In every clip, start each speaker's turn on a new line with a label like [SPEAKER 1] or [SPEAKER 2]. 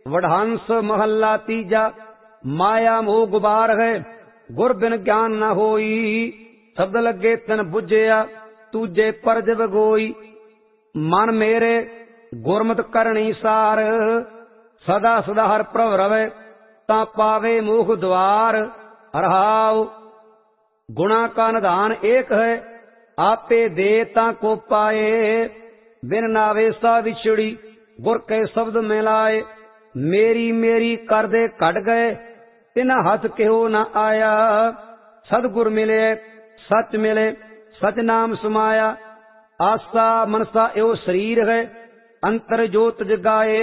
[SPEAKER 1] वडहंस महला तीजा। माया मोह गुबार है, गुर बिन ज्ञान न होई। शब्द लगे तिन बुझिया, तूजे परज बगोई। मन मेरे गुरमत करनी सार, सदा सदा हर प्रभ रवे। ता पावे मुख द्वार। रहाओ गुणा का निधान एक है, आपे दे ता को पाए। बिन नावे सा विछड़ी, गुर के शब्द मिलाए। मेरी मेरी कर दे कट गए, तिना हथ केहो न आया। सदगुर मिले सच मिले, सच नाम समाया। आसा मनसा एवं शरीर है, अंतर जोत जगाए।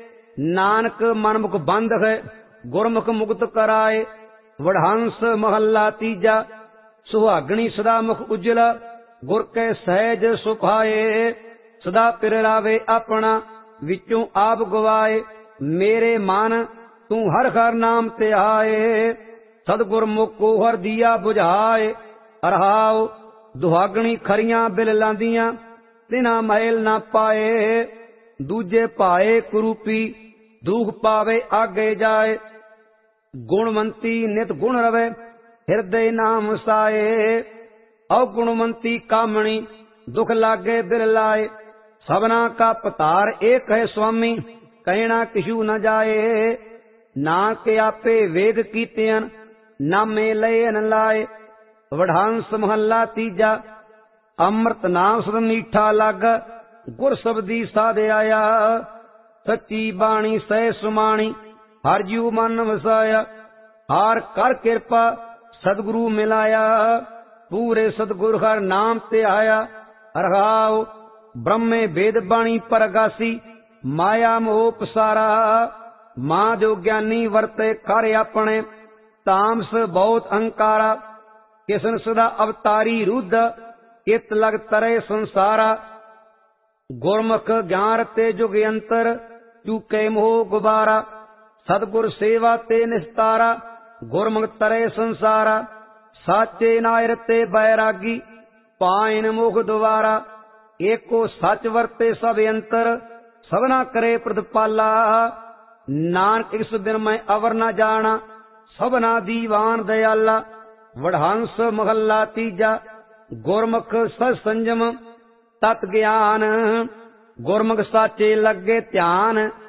[SPEAKER 1] नानक मनमुख बंद है, गुरमुख मुक्त कराए। वडहंस महला तीजा। सुहागणी सदा मुख उज्जला, गुर के सहज सुभाए। सदा पिरलावे अपना, विचों आप गवाए। मेरे मन तू हर हर नाम ते आए। सदगुर मुको हर दिया बुझाए। रहाओ दुहागणी खरियां बिल लांदियां, तिना मैल ना पाए। दूजे पाए कुरूपी, दुख पावे आगे जाए। गुणवंती नित गुण रवे, हृदय नाम साए। अवगुणवंती कामणी, दुख लागे बिल लाए। सबना का पतार एक है स्वामी, कहना किशु न जाए। नानक आपे वेद कीतियन, नामे लय न लाए। वडहंस महला तीजा। अमृत नाम सद मीठा लग, गुर शब्दी साध आया। सच्ची बाणी सह सुमाणी, हर जीव मन वसाया। हार कर कृपा सदगुरु मिलाया, पूरे सदगुरु हर नाम ते आया। रहाओ ब्रह्मे वेद बाणी परगासी, माया मोह पसारा। मां जो ज्ञानी वरते कर अपने, तामस बहुत अहंकारा। किसन सदा अवतारी रुद्ध, कित लग तरे संसारा। गुरमुख ज्ञान ते जुग अंतर, चूके मोह गुबारा। सदगुर सेवा ते निस्तारा, गुरमुख तरे संसारा। साचे नायर ते बैरागी, पाइन मुख द्वारा। एको सच वरते सब अंतर, सबना करे प्रतिपाला। नानक इस दिन मैं अवर न जाना, सबना दीवान दयाला। वडहंस महला तीजा। गुरमुख सत संजम तत ज्ञान, गुरमुख साचे लगे ध्यान।